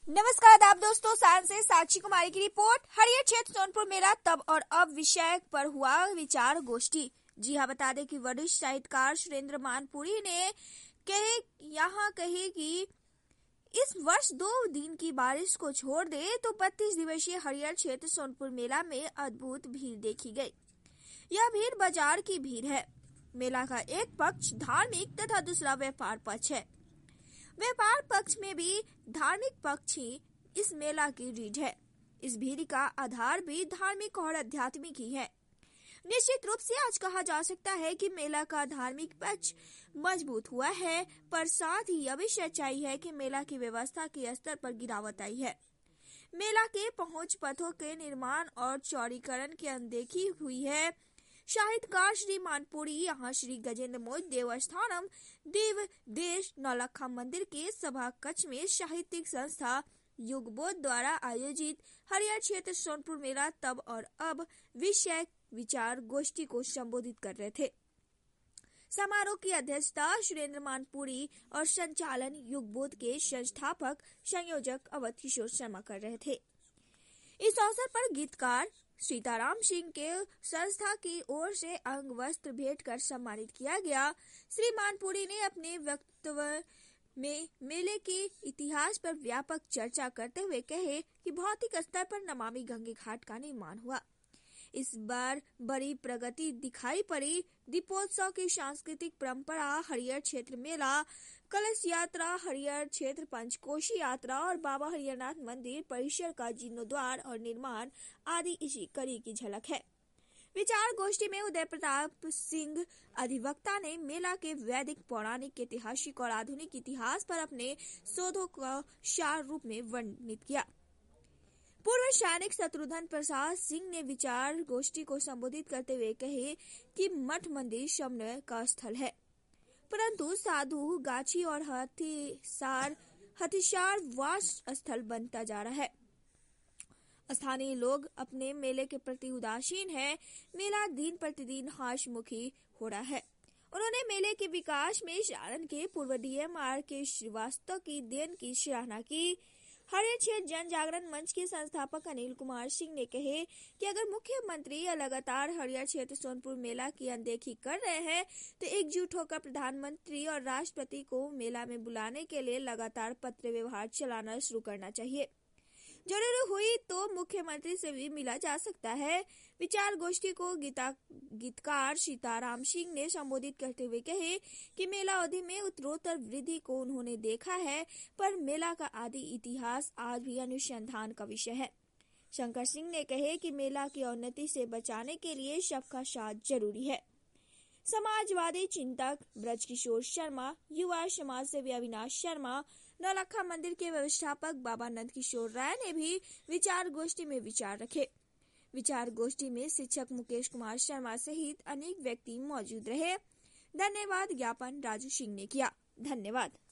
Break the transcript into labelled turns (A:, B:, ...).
A: नमस्कार आप दोस्तों, साल से साक्षी कुमारी की रिपोर्ट। हरियर क्षेत्र सोनपुर मेला तब और अब विषय पर हुआ विचार गोष्ठी। जी हाँ, बता दें कि वरिष्ठ साहित्यकार सुरेंद्र मानपुरी ने कहे कि इस वर्ष 2 दिन की बारिश को छोड़ दे तो 32 दिवसीय हरियर क्षेत्र सोनपुर मेला में अद्भुत भीड़ देखी गई। यह भीड़ बाजार की भीड़ है। मेला का एक पक्ष धार्मिक तथा दूसरा व्यापार पक्ष है। व्यापार पक्ष में भी धार्मिक पक्ष ही इस मेला की रीढ़ है। इस भीड़ का आधार भी धार्मिक और आध्यात्मिक ही है। निश्चित रूप से आज कहा जा सकता है कि मेला का धार्मिक पक्ष मजबूत हुआ है, पर साथ ही यह भी सच्चाई है कि मेला की व्यवस्था के स्तर पर गिरावट आई है। मेला के पहुंच पथों के निर्माण और चौड़ीकरण की अनदेखी हुई है। साहित्यकार श्री मानपुरी यहाँ श्री गजेंद्र मोक्ष देवस्थानम देव देश नौलखा मंदिर के सभा कक्ष में साहित्यिक संस्था युगबोध द्वारा आयोजित हरियर क्षेत्र सोनपुर मेला तब और अब विषय विचार गोष्ठी को संबोधित कर रहे थे। समारोह की अध्यक्षता सुरेंद्र मानपुरी और संचालन युगबोध के संस्थापक संयोजक अवध किशोर शर्मा कर रहे थे। इस अवसर पर गीतकार सीताराम सिंह के संस्था की ओर से अंग वस्त्र भेंट कर सम्मानित किया गया। श्री मानपुरी ने अपने वक्तव्य में मेले के इतिहास पर व्यापक चर्चा करते हुए कहे कि भौतिक स्तर पर नमामि गंगे घाट का निर्माण हुआ। इस बार बड़ी प्रगति दिखाई पड़ी। दीपोत्सव की सांस्कृतिक परंपरा, हरियर क्षेत्र मेला, कलश यात्रा, हरियर क्षेत्र पंचकोशी यात्रा और बाबा हरिहरनाथ मंदिर परिसर का जीर्णोद्धार और निर्माण आदि इसी कड़ी की झलक है। विचार गोष्ठी में उदय प्रताप सिंह अधिवक्ता ने मेला के वैदिक, पौराणिक, ऐतिहासिक और आधुनिक इतिहास पर अपने शोधों को सार रूप में वर्णित किया। पूर्व सैनिक शत्रुघ्न प्रसाद सिंह ने विचार गोष्ठी को संबोधित करते हुए कहे कि मठ मंदिर समन्वय का स्थल है, परंतु साधु गाछी और हथिसार वास स्थल बनता जा रहा है। स्थानीय लोग अपने मेले के प्रति उदासीन है। मेला दिन प्रतिदिन हास्यमुखी हो रहा है। उन्होंने मेले के विकास में सारण के पूर्व डीएम RK श्रीवास्तव की देन की सराहना की। हरियर क्षेत्र जन जागरण मंच के संस्थापक अनिल कुमार सिंह ने कहे कि अगर मुख्यमंत्री लगातार हरियर क्षेत्र सोनपुर मेला की अनदेखी कर रहे हैं तो एकजुट होकर प्रधानमंत्री और राष्ट्रपति को मेला में बुलाने के लिए लगातार पत्र व्यवहार चलाना शुरू करना चाहिए। जरूरी हुई तो मुख्यमंत्री से भी मिला जा सकता है। विचार गोष्ठी को गीतकार सीताराम सिंह ने संबोधित करते हुए कहे कि मेला अवधि में उत्तरोत्तर वृद्धि को उन्होंने देखा है, पर मेला का आदि इतिहास आज भी अनुसंधान का विषय है। शंकर सिंह ने कहे कि मेला की अवनति से बचाने के लिए सबका साथ जरूरी है। समाजवादी चिंतक ब्रजकिशोर शर्मा, युवा समाज सेवी अविनाश शर्मा, नौलखा मंदिर के व्यवस्थापक बाबा नंद किशोर राय ने भी विचार गोष्ठी में विचार रखे। विचार गोष्ठी में शिक्षक मुकेश कुमार शर्मा सहित अनेक व्यक्ति मौजूद रहे। धन्यवाद ज्ञापन राजू सिंह ने किया। धन्यवाद।